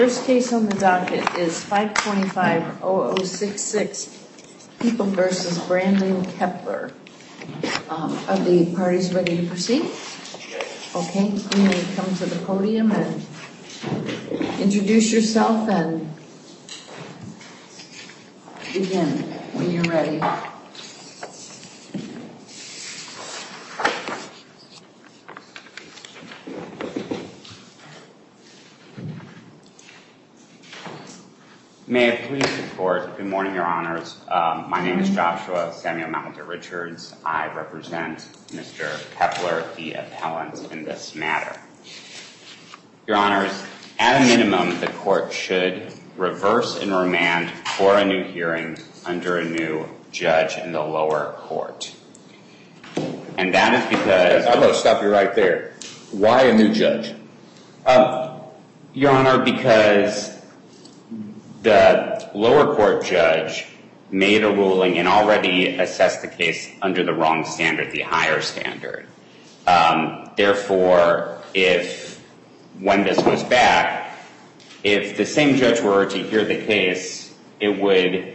First case on the docket is 525-0066, People v. Brandon Kepler. Are the parties ready to proceed? Okay, you may come to the podium and introduce yourself and begin when you're ready. May it please the Court. Good morning, Your Honors. My name is Joshua Samuel Malta Richards. I represent Mr. Kepler, the appellant in this matter. Your Honors, at a minimum, the Court should reverse and remand for a new hearing under a new judge in the lower court. And that is because... I'm going to stop you right there. Why a new judge? Your Honor, because the lower court judge made a ruling and already assessed the case under the wrong standard, the higher standard. Therefore, when this goes back, if the same judge were to hear the case, it would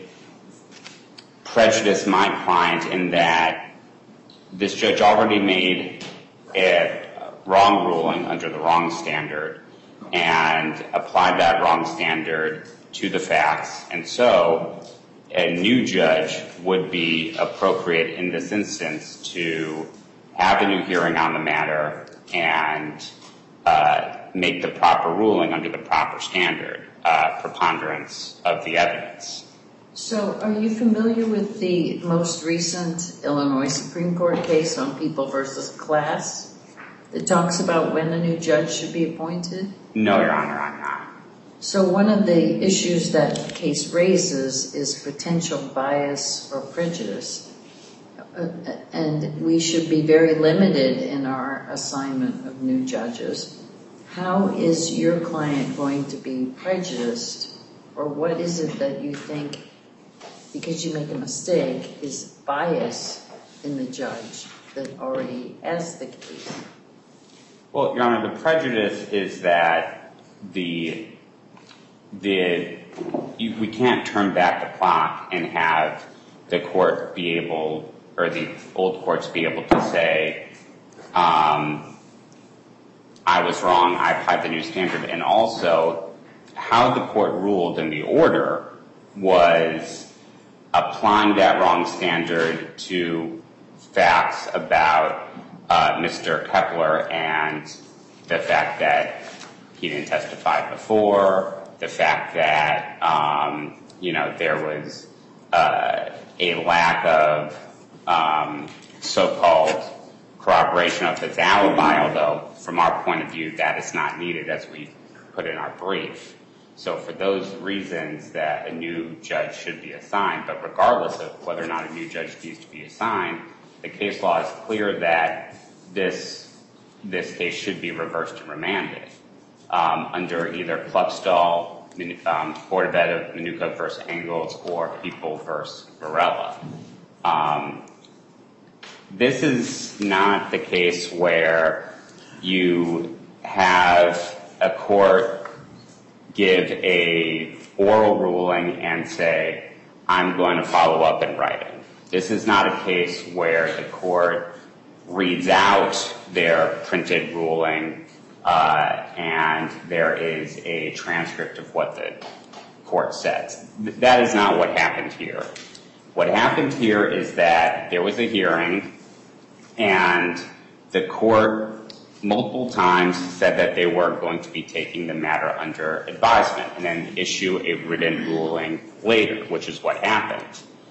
prejudice my client in that this judge already made a wrong ruling under the wrong standard and applied that wrong standard to the facts. And so a new judge would be appropriate in this instance to have a new hearing on the matter and make the proper ruling under the proper standard, preponderance of the evidence. So are you familiar with the most recent Illinois Supreme Court case on People v. Class that talks about when a new judge should be appointed? No, Your Honor, I'm not. So one of the issues that case raises is potential bias or prejudice. And we should be very limited in our assignment of new judges. How is your client going to be prejudiced? Or what is it that you think, because you make a mistake, is bias in the judge that already has the case? Well, Your Honor, the prejudice is that we can't turn back the clock and have the court be able, or the old courts be able to say, I was wrong, I applied the new standard. And also, how the court ruled in the order was applying that wrong standard to facts about Mr. Kepler and the fact that he didn't testify before, the fact that, there was a lack of so-called corroboration of his alibi, although from our point of view that is not needed as we put in our brief. So for those reasons that a new judge should be assigned, but regardless of whether or not a new judge needs to be assigned, the case law is clear that this case should be reversed and remanded under either Kluckstall, Board of Ed of Manuka v. Engels, or People v. Varela. This is not the case where you have a court give a oral ruling and say, I'm going to follow up in writing. This is not a case where the court reads out their printed ruling and there is a transcript of what the court says. That is not what happened here. What happened here is that there was a hearing and the court multiple times said that they were going to be taking the matter under advisement and then issue a written ruling later, which is what happened.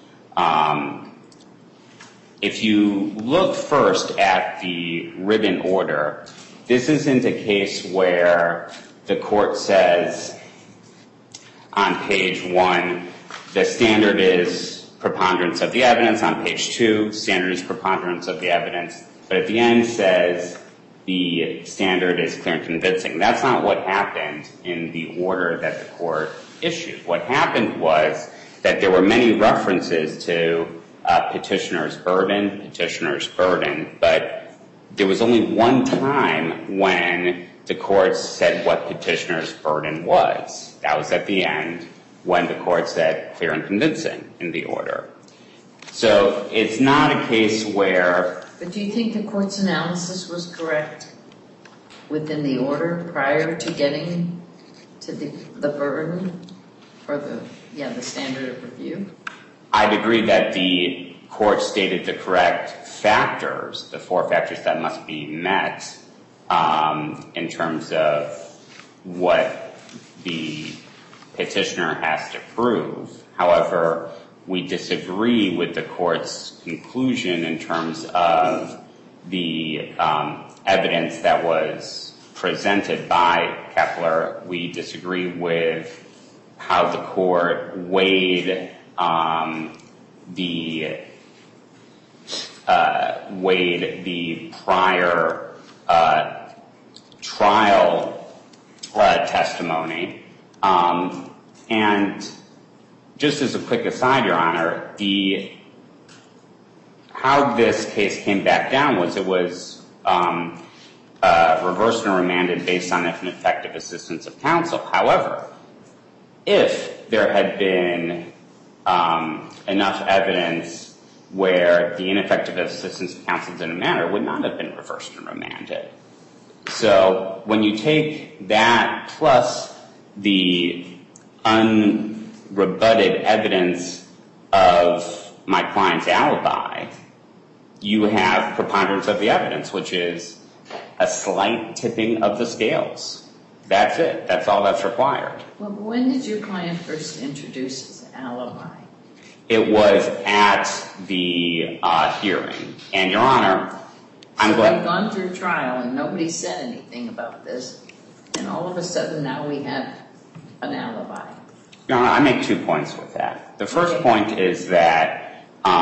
If you look first at the written order, this isn't a case where the court says on page 1, the standard is preponderance of the evidence. On page 2, standard is preponderance of the evidence. But at the end says the standard is clear and convincing. That's not what happened in the order that the court issued. What happened was that there were many references to petitioner's burden, but there was only one time when the court said what petitioner's burden was. That was at the end when the court said clear and convincing in the order. So it's not a case where... But do you think the court's analysis was correct within the order prior to getting to the burden or the standard of review? I'd agree that the court stated the correct factors, the 4 factors that must be met in terms of what the petitioner has to prove. However, we disagree with the court's conclusion in terms of the evidence that was presented by Kepler. We disagree with how the court weighed the prior trial testimony. And just as a quick aside, Your Honor, how this case came back down was it was reversed and remanded based on ineffective assistance of counsel. However, if there had been enough evidence where the ineffective assistance of counsel didn't matter, it would not have been reversed and remanded. So when you take that plus the unrebutted evidence of my client's alibi, you have preponderance of the evidence, which is a slight tipping of the scales. That's it. That's all that's required. Well, when did your client first introduce his alibi? It was at the hearing. And, Your Honor, I'm glad... So we've gone through trial and nobody said anything about this, and all of a sudden now we have an alibi. Your Honor, I make 2 points with that. The first point is that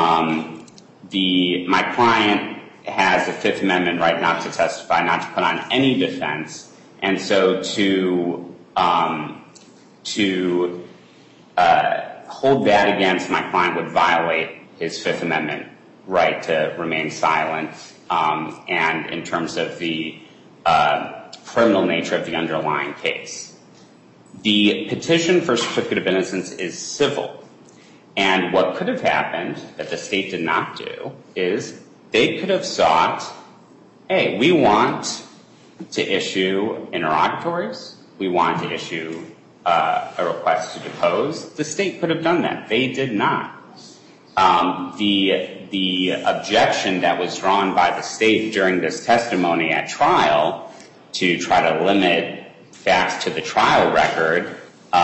my client has a Fifth Amendment right not to testify, not to put on any defense, and so to hold that against my client would violate his Fifth Amendment right to remain silent, and in terms of the criminal nature of the underlying case. The petition for certificate of innocence is civil, and what could have happened that the state did not do is they could have sought, hey, we want to issue interrogatories, we want to issue a request to depose. The state could have done that. They did not. The objection that was drawn by the state during this testimony at trial to try to limit facts to the trial record,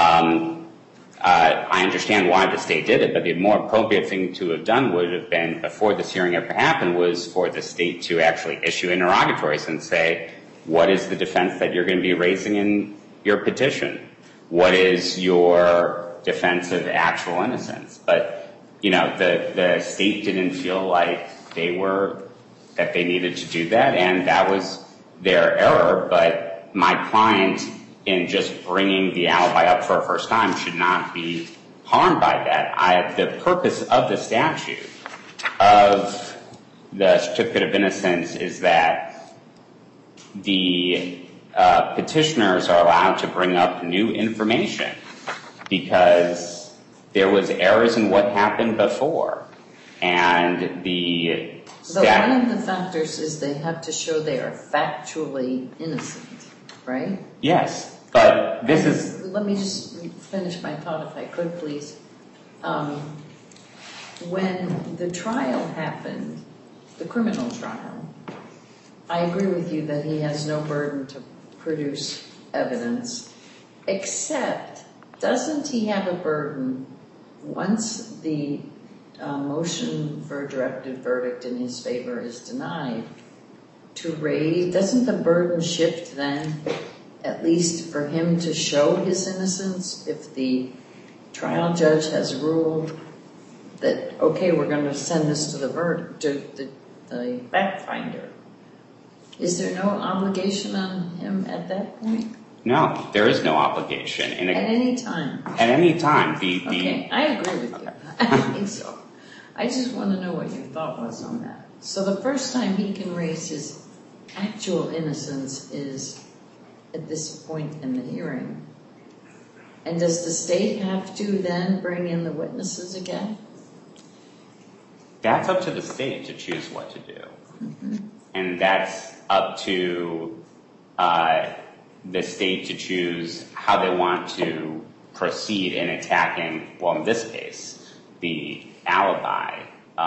I understand why the state did it, but the more appropriate thing to have done would have been, before this hearing ever happened, was for the state to actually issue interrogatories and say, what is the defense that you're going to be raising in your petition? What is your defense of actual innocence? But, the state didn't feel like that they needed to do that, and that was their error. But my client, in just bringing the alibi up for a first time, should not be harmed by that. The purpose of the statute of the certificate of innocence is that the petitioners are allowed to bring up new information because there was errors in what happened before. And So one of the factors is they have to show they are factually innocent, right? Yes, but this is... Let me just finish my thought, if I could, please. When the trial happened, the criminal trial, I agree with you that he has no burden to produce evidence, except, doesn't he have a burden once the motion for a directed verdict in his favor is denied to raise? Doesn't the burden shift then, at least for him to show his innocence, if the trial judge has ruled that, okay, we're going to send this to the fact finder? Is there no obligation on him at that point? No, there is no obligation. At any time? At any time. Okay, I agree with you. I think so. I just want to know what your thought was on that. So the first time he can raise his actual innocence is at this point in the hearing. And does the state have to then bring in the witnesses again? That's up to the state to choose what to do. Mm-hmm. And that's up to the state to choose how they want to proceed in attacking, well, in this case, the alibi.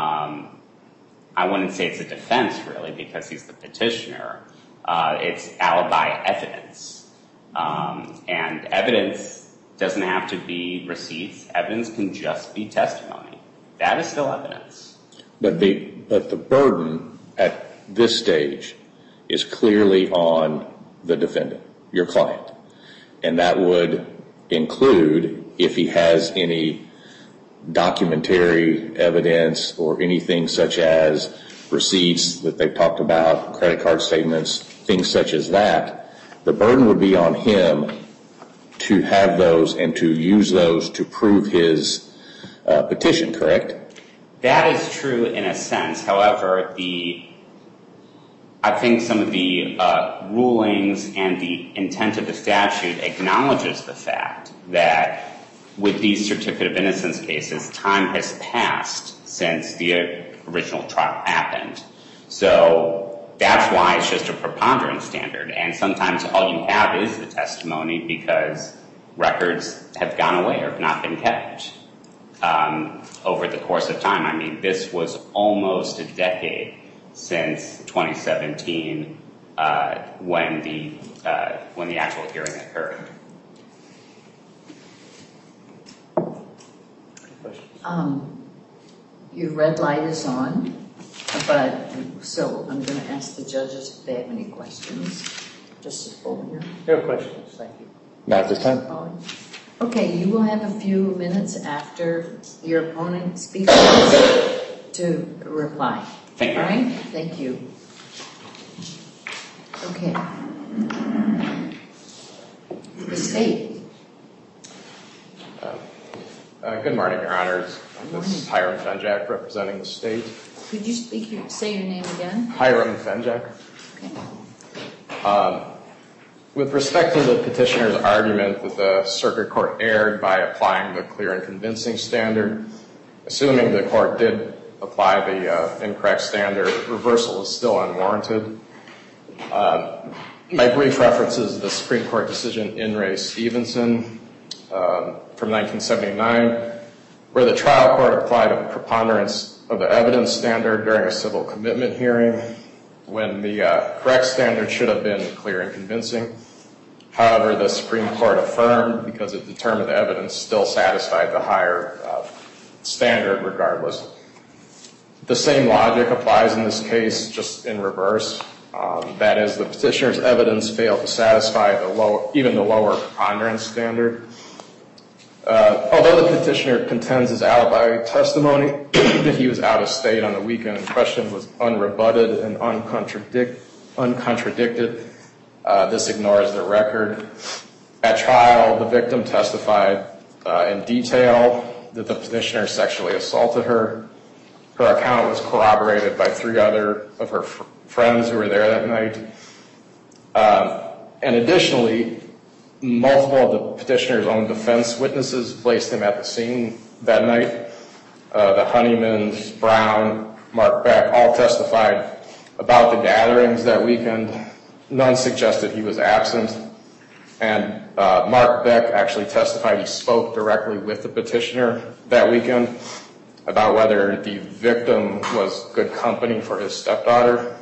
I wouldn't say it's a defense, really, because he's the petitioner. It's alibi evidence. And evidence doesn't have to be receipts. Evidence can just be testimony. That is still evidence. But the burden at this stage is clearly on the defendant, your client. And that would include if he has any documentary evidence or anything such as receipts that they've talked about, credit card statements, things such as that. The burden would be on him to have those and to use those to prove his petition, correct? That is true in a sense. However, I think some of the rulings and the intent of the statute acknowledges the fact that with these certificate of innocence cases, time has passed since the original trial happened. So that's why it's just a preponderance standard. And sometimes all you have is the testimony because records have gone away or have not been kept over the course of time. I mean, this was almost a decade since 2017 when the actual hearing occurred. Your red light is on, so I'm going to ask the judges if they have any questions. Just over here. No questions, thank you. Not at this time. Okay, you will have a few minutes after your opponent speaks to reply. Thank you. All right? Thank you. Okay. The state. Good morning, Your Honors. This is Hiram Fenjack representing the state. Could you say your name again? Hiram Fenjack. Okay. With respect to the petitioner's argument that the circuit court erred by applying the clear and convincing standard, assuming the court did apply the incorrect standard, reversal is still unwarranted. My brief references the Supreme Court decision in Ray Stevenson from 1979, where the trial court applied a preponderance of the evidence standard during a civil commitment hearing when the correct standard should have been clear and convincing. However, the Supreme Court affirmed because it determined the evidence still satisfied the higher standard regardless. The same logic applies in this case, just in reverse. That is, the petitioner's evidence failed to satisfy even the lower preponderance standard. Although the petitioner contends his alibi testimony that he was out of state on the weekend in question was unrebutted and uncontradicted, this ignores the record. At trial, the victim testified in detail that the petitioner sexually assaulted her. Her account was corroborated by 3 other of her friends who were there that night. And additionally, multiple of the petitioner's own defense witnesses placed him at the scene that night. The Honeymans, Brown, Mark Beck all testified about the gatherings that weekend. None suggested he was absent. And Mark Beck actually testified he spoke directly with the petitioner that weekend about whether the victim was good company for his stepdaughter.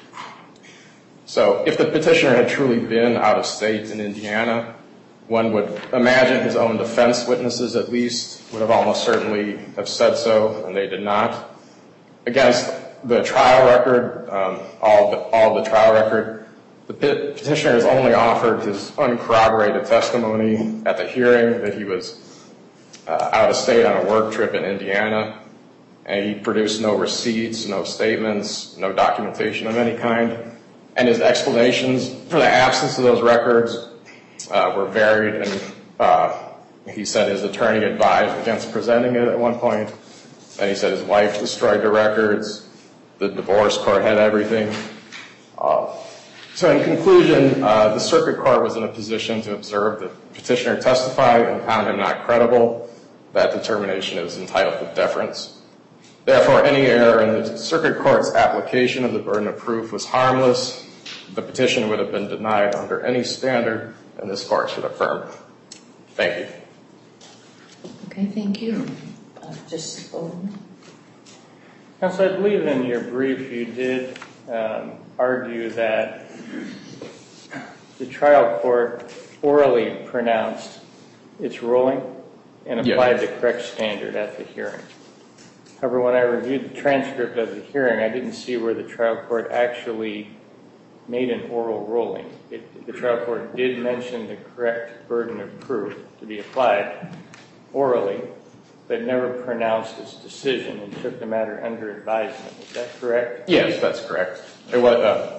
So if the petitioner had truly been out of state in Indiana, one would imagine his own defense witnesses at least would have almost certainly have said so, and they did not. Against the trial record, all the trial record, the petitioner has only offered his uncorroborated testimony at the hearing that he was out of state on a work trip in Indiana, and he produced no receipts, no statements, no documentation of any kind. And his explanations for the absence of those records were varied, and he said his attorney advised against presenting it at one point, and he said his wife destroyed the records, the divorce court had everything. So in conclusion, the circuit court was in a position to observe the petitioner testify and found him not credible. That determination is entitled to deference. Therefore, any error in the circuit court's application of the burden of proof was harmless. The petition would have been denied under any standard, and this court should affirm. Thank you. Okay, thank you. Justice Bowman? Counsel, I believe in your brief you did argue that the trial court orally pronounced its ruling and applied the correct standard at the hearing. However, when I reviewed the transcript of the hearing, I didn't see where the trial court actually made an oral ruling. The trial court did mention the correct burden of proof to be applied orally, but never pronounced its decision and took the matter under advisement. Is that correct? Yes, that's correct. It was,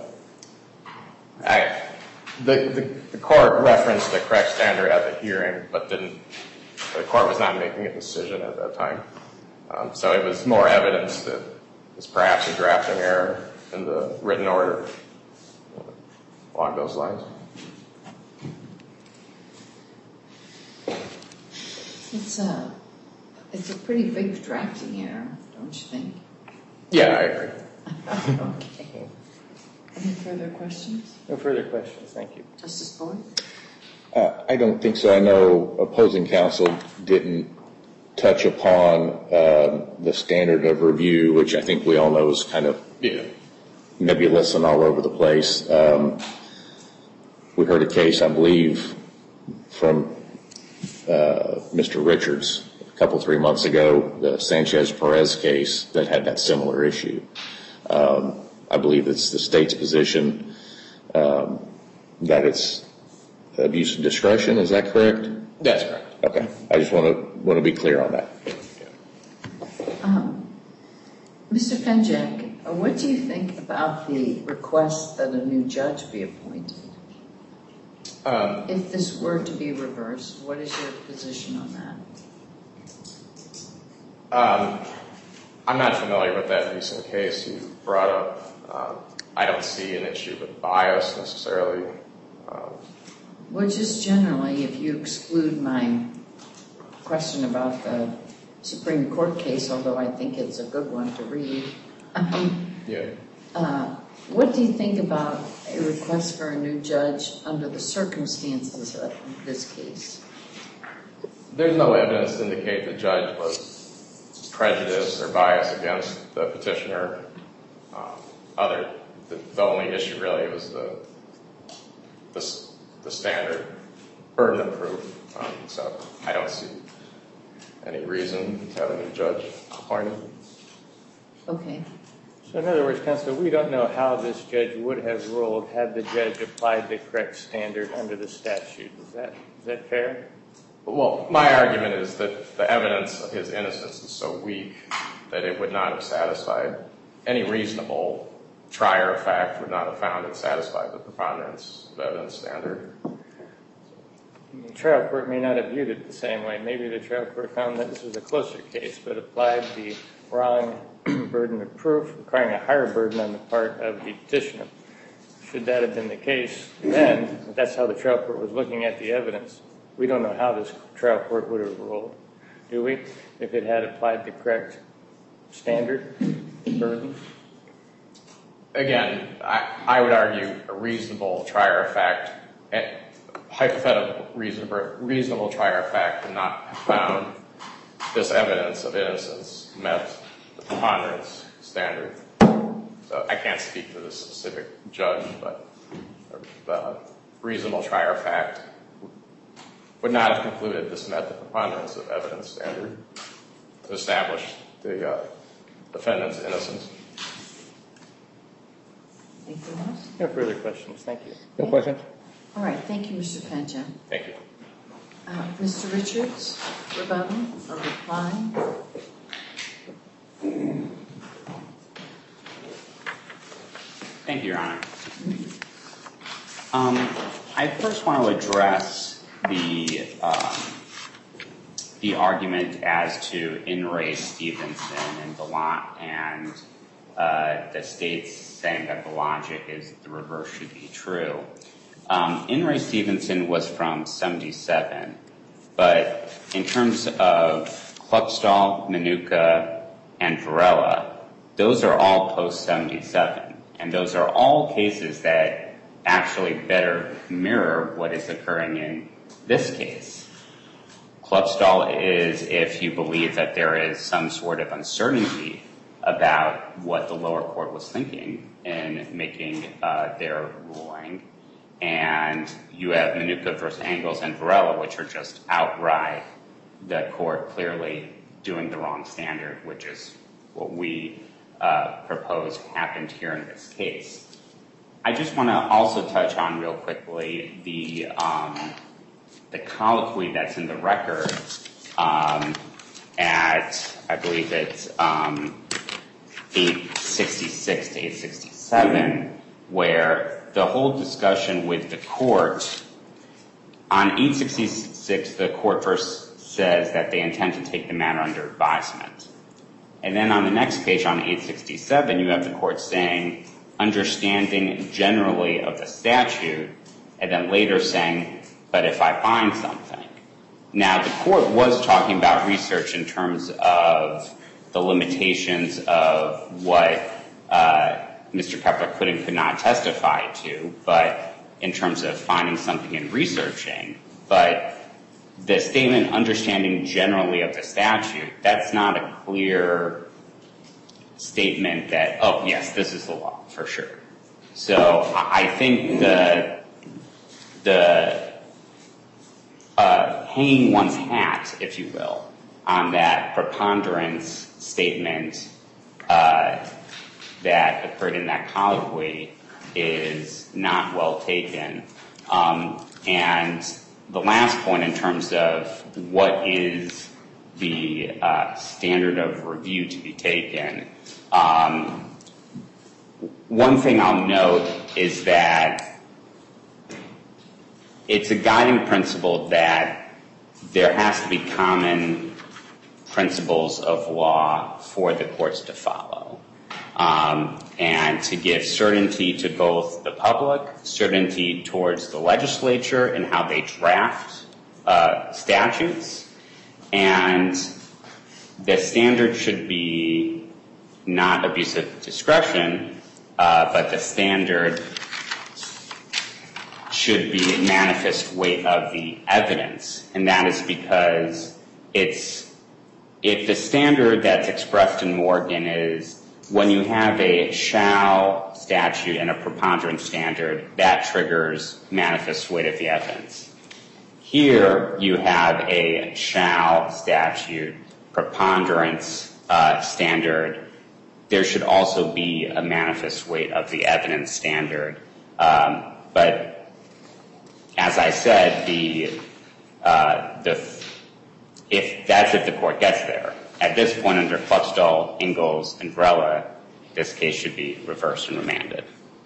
the court referenced the correct standard at the hearing, but the court was not making a decision at that time. So it was more evidence that it was perhaps a drafting error in the written order along those lines. It's a pretty big drafting error, don't you think? Yeah, I agree. Okay. Any further questions? No further questions. Thank you. Justice Boyd? I don't think so. I know opposing counsel didn't touch upon the standard of review, which I think we all know is kind of nebulous and all over the place. We heard a case, I believe, from Mr. Richards a couple, 3 months ago, the Sanchez-Perez case that had that similar issue. I believe it's the state's position that it's abuse of discretion. Is that correct? That's correct. Okay. I just want to be clear on that. Mr. Fenjack, what do you think about the request that a new judge be appointed? If this were to be reversed, what is your position on that? I'm not familiar with that recent case you brought up. I don't see an issue with bias necessarily. Well, just generally, if you exclude my question about the Supreme Court case, although I think it's a good one to read, what do you think about a request for a new judge under the circumstances of this case? There's no evidence to indicate the judge was prejudiced or biased against the petitioner. The only issue really was the standard burden of proof. So I don't see any reason to have a new judge appointed. Okay. So in other words, Counsel, we don't know how this judge would have ruled had the judge applied the correct standard under the statute. Is that fair? Well, my argument is that the evidence of his innocence is so weak that it would not have satisfied any reasonable trier of fact would not have found it satisfied the preponderance of evidence standard. The trial court may not have viewed it the same way. Maybe the trial court found that this was a closer case, but applied the wrong burden of proof, requiring a higher burden on the part of the petitioner. Should that have been the case, then that's how the trial court was looking at the evidence. We don't know how this trial court would have ruled, do we, if it had applied the correct standard burden? Again, I would argue a reasonable trier of fact, hypothetical reasonable trier of fact would not have found this evidence of innocence met the preponderance standard. So I can't speak for this specific judge, but the reasonable trier of fact would not have concluded this met the preponderance of evidence standard to establish the defendant's innocence. Anything else? No further questions. Thank you. No questions? All right. Thank you, Mr. Fenjack. Thank you. Mr. Richards, rebuttal or reply? Thank you, Your Honor. I first want to address the argument as to In re Stevenson and Gallant and the state's saying that the logic is the reverse should be true. In re Stevenson was from 77, but in terms of Kluckstall, Manuka, and Varela, those are all post-77, and those are all cases that actually better mirror what is occurring in this case. Kluckstall is if you believe that there is some sort of uncertainty about what the lower court was thinking in making their ruling, and you have Manuka versus Engels and Varela, which are just outright the court clearly doing the wrong standard, which is what we propose happened here in this case. I just want to also touch on real quickly the colloquy that's in the record at, I believe it's 866 to 867, where the whole discussion with the court, on 866, the court first says that they intend to take the matter under advisement. And then on the next page, on 867, you have the court saying, understanding generally of the statute, and then later saying, but if I find something. Now, the court was talking about research in terms of the limitations of what Mr. Kepler could and could not testify to, but in terms of finding something and researching. But the statement, understanding generally of the statute, that's not a clear statement that, oh, yes, this is the law, for sure. So I think the hanging one's hat, if you will, on that preponderance statement that occurred in that colloquy is not well taken. And the last point in terms of what is the standard of review to be taken, one thing I'll note is that it's a guiding principle that there has to be common principles of law for the courts to follow, and to give certainty to both the public, certainty towards the legislature in how they draft statutes, and the standard should be not abuse of discretion, but the standard should be manifest weight of the evidence. And that is because if the standard that's expressed in Morgan is when you have a shall statute and a preponderance standard, that triggers manifest weight of the evidence. Here you have a shall statute, preponderance standard. There should also be a manifest weight of the evidence standard. But as I said, if the court gets there. At this point, under Kluckstall, Engels, and Varela, this case should be reversed and remanded.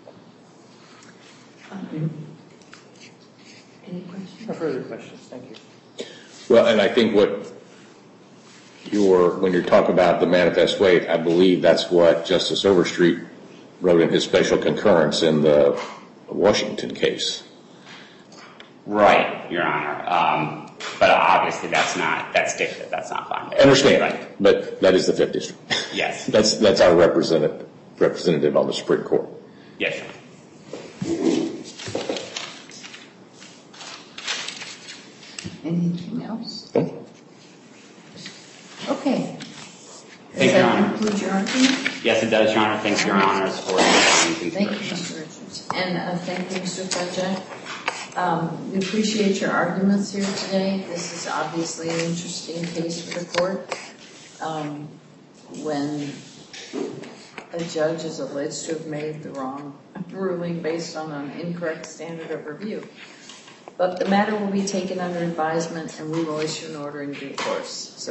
Any questions? No further questions. Thank you. Well, and I think when you're talking about the manifest weight, I believe that's what Justice Overstreet wrote in his special concurrence in the Washington case. Right, Your Honor. But obviously that's dicta. That's not fine. I understand, right. But that is the 5th District. Yes. That's our representative on the Supreme Court. Yes, Your Honor. Anything else? Okay. Okay. Thank you, Your Honor. Does that conclude your argument? Yes, it does, Your Honor. Thanks, Your Honors, for your time and Thank you, consideration. Mr. Richards. And thank you, Mr. Fudge. We appreciate your arguments here today. This is obviously an interesting case for the court. When a judge is alleged to have made the wrong ruling based on an incorrect standard of review. But the matter will be taken under advisement and we will issue an order in due course. So